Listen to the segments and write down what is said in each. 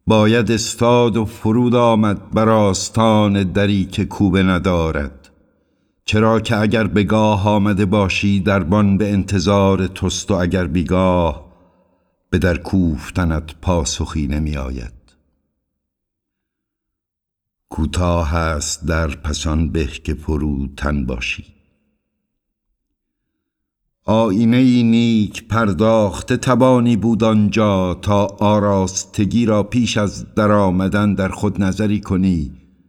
باید استاد و فرود آمد بر آستان دری که کوبه ندارد. چرا که اگر بگاه آمده باشی دربان به انتظار توست و اگر بیگاه به در کوفتنت پاسخی نمی آید. کوتاه است در پسان به که فروتن باشی. آینه ای نیک پرداخته توانی بود آنجا تا آراستگی را پیش از در آمدن در خود نظری کنی،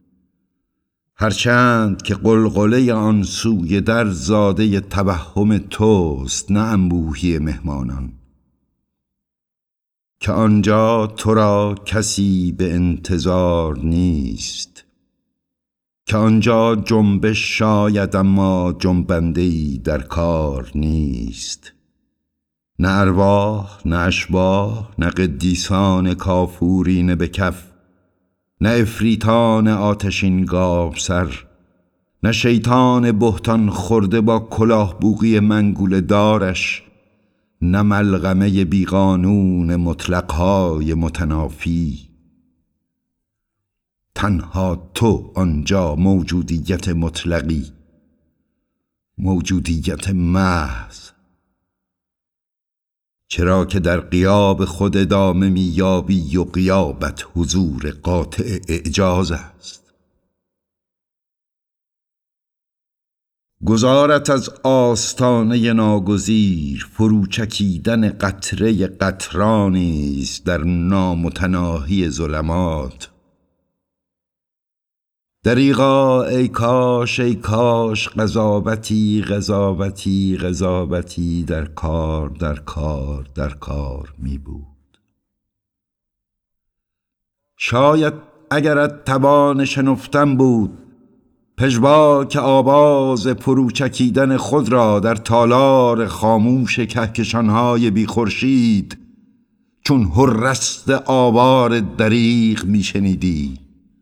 هرچند که قلقله آن سوی در زاده توهم توست نه انبوهی مهمانان. که آنجا تو را کسی به انتظار نیست، که آنجا جنبش شاید اما جنبنده‌ای در کار نیست. نه ارواح نه اشباح نه قدیسان کافورین به کف، نه افریتان آتشین گاو سر، نه شیطان بهتان خورده با کلاه بوقی منگول دارش، نه ملغمه بیقانون مطلقهای متنافی. تنها تو آنجا موجودیت مطلقی، موجودیت محض. چرا که در غیاب خود ادامه میابی و غیابت حضور قاطع اعجاز است. گذارت از آستانه ناگزیر فروچکیدن قطره قطرانی است در نامتناهی ظلمات. دریغا ای کاش ای کاش قضاوتی قضاوتی قضاوتی در کار در کار در کار می بود. شاید اگرت توان شنفتن بود پژواک آواز فروچکیدن خود را در تالار خاموش کهکشانهای بی خورشید چون هررست آوار دریغ می شنیدی.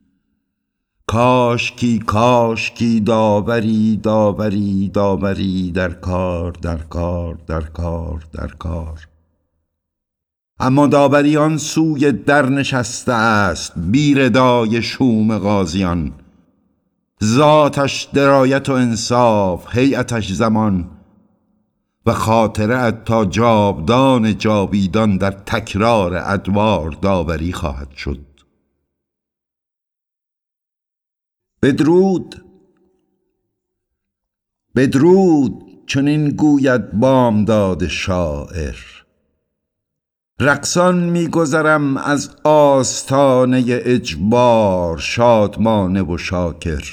کاشکی کاشکی داوری داوری داوری در کار در کار در کار در کار. اما داوری آن سوی در نشسته است بی ردای شوم غازیان، ذاتش درایت و انصاف، هیئتش زمان و خاطره‌ات تا جاودان جاویدان در تکرار ادوار داوری خواهد شد. بدرود بدرود چنین گوید بامداد شاعر. رقصان می‌گذرم از آستانه اجبار شادمانه و شاکر.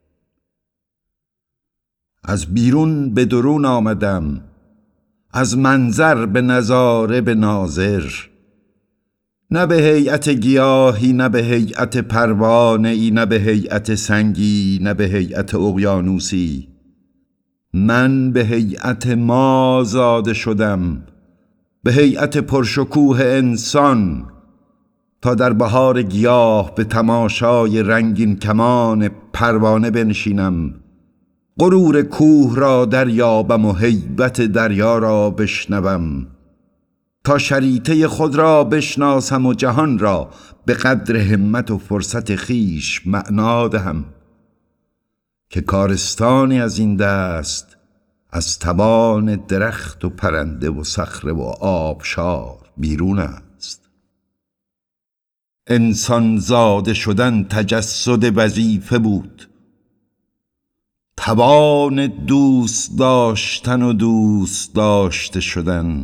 از بیرون به درون آمدم، از منظر به نظاره به ناظر. نه به هیئت گیاهی نه به هیئت پروانه‌ای نه به هیئت سنگی نه به هیئت اقیانوسی. من به هیئت ما زاده شدم، به هیئت پرشکوه انسان، تا در بهار گیاه به تماشای رنگین کمان پروانه بنشینم، غرور کوه را دریابم و هیبت دریا را بشنوم، تا شریطه خود را بشناسم و جهان را به قدر همت و فرصت خیش معنا دهم. که کارستانی از این دست از توان درخت و پرنده و صخره و آبشار بیرون است. انسان زاده شدن تجسد وظیفه بود. توان دوست داشتن و دوست داشته شدن،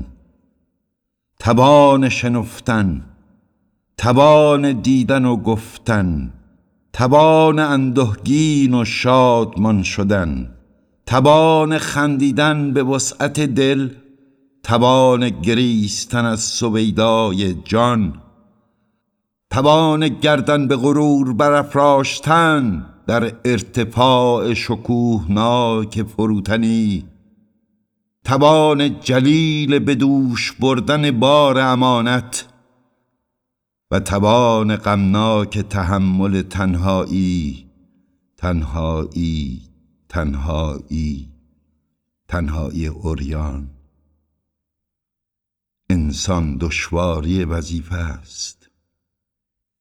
توان شنفتن، توان دیدن و گفتن، توان اندوهگین و شادمان شدن، توان خندیدن به وسعت دل، توان گریستن از سویدای جان، توان گردن به غرور برافراشتن در ارتفاع شکوهناک فروتنی، توان جلیل به دوش بردن بار امانت و توان غمناک تحمل تنهایی تنهایی تنهایی تنهایی عریان. انسان دشواری وظیفه است.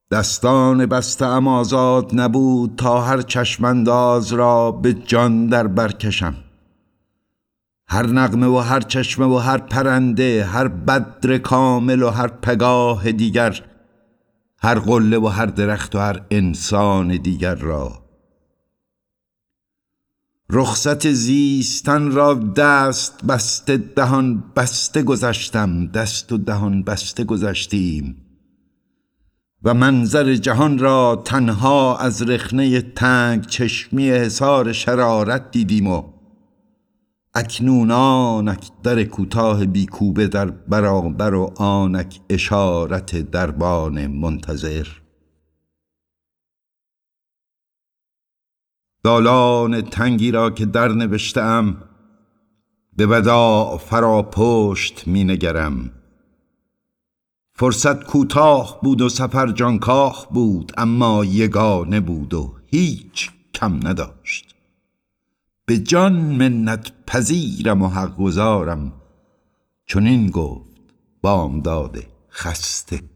دستان بسته ام آزاد نبود، تا هر چشمانداز را به جان در برکشم. هر نغمه و هر چشمه و هر پرنده، هر بدر کامل و هر پگاه دیگر، هر قله و هر درخت و هر انسان دیگر را. رخصت زیستن را دست بسته دهان بسته گذشتم، دست و دهان بسته گذشتیم و منظر جهان را تنها از رخنه تنگ چشمی حصار شرارت دیدیم و اکنون آنک در کوتاه بیکوبه در برابر و آنک اشارت دربان منتظر. دالان تنگی را که در نوشتم، به وداع فرا پشت می نگرم. فرصت کوتاه بود و سفر جانکاه بود، اما یگانه بود و هیچ کم نداشت. به جان منت پذیرم و حق گزارم، چنین گفت بامداد خسته.